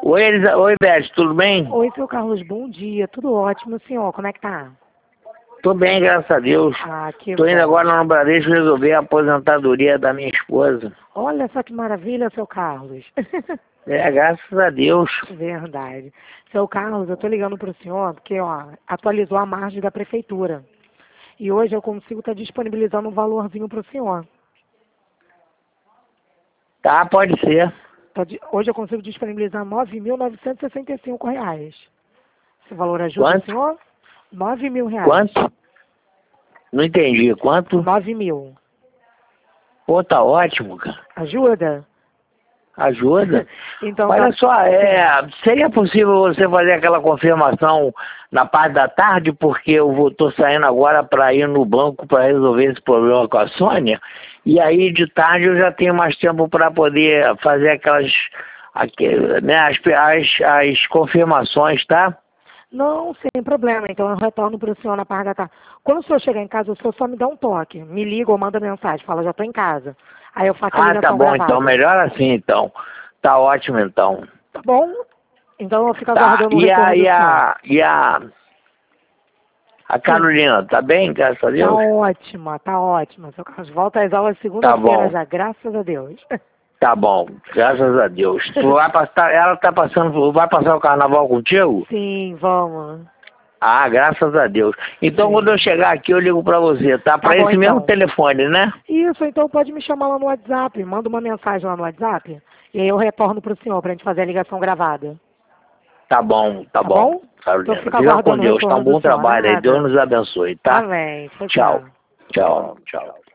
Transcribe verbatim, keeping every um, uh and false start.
Oi, Elisa... Oi, Beth, tudo bem? Oi, seu Carlos, bom dia. Tudo ótimo, senhor. Como é que tá? Tô bem, graças a Deus. Ah, que Tô indo bom. agora no Bradesco resolver a aposentadoria da minha esposa. Olha só que maravilha, seu Carlos. É, graças a Deus. Verdade. Seu Carlos, eu tô ligando pro senhor porque, ó, atualizou a margem da prefeitura. E hoje eu consigo estar disponibilizando um valorzinho pro senhor. Tá, pode ser. Tá di- Hoje eu consigo disponibilizar nove mil novecentos e sessenta e cinco reais. Esse valor ajuda o Quanto? senhor? Nove mil reais. Quanto? Não entendi. Quanto? Nove mil. Pô, tá ótimo, cara. Ajuda? Ajuda. Então Olha tá. só, é, seria possível você fazer aquela confirmação na parte da tarde, porque eu vou, tô saindo agora para ir no banco para resolver esse problema com a Sônia, e aí de tarde eu já tenho mais tempo para poder fazer aquelas, aquele, né, as, as, as confirmações, tá? Não, sem problema. Então eu retorno para o senhor na parte da tarde. Quando o senhor chegar em casa, o senhor só me dá um toque. Me liga ou manda mensagem. Fala, já estou em casa. Aí eu faço a Ah, tá ligação bom, gravada. então, melhor assim, então. Tá ótimo, então. Tá bom? Então eu fico Tá, aguardando o e a, retorno do e senhor. a, e a, a Sim. Carolina, tá bem, graças a Tá Deus? ótima, tá ótima. Seu Carlos volta às aulas Tá segunda-feira bom. já, graças a Deus. Tá bom, graças a Deus. Tu vai passar, ela tá passando, vai passar o carnaval contigo? Sim, vamos. Ah, graças a Deus. Então Sim. quando eu chegar aqui eu ligo pra você, tá? Tá Pra bom esse mesmo então. telefone, né? Isso, então pode me chamar lá no WhatsApp. Manda uma mensagem lá no WhatsApp. E aí eu retorno pro senhor pra gente fazer a ligação gravada. Tá bom, tá Tá bom. bom? Então Carolina, fica fica com aguardando o Deus, tá um retorno do bom senhor. trabalho aí. Deus Nada. nos abençoe, tá? Amém. Tchau, Tchau, tchau. tchau, tchau.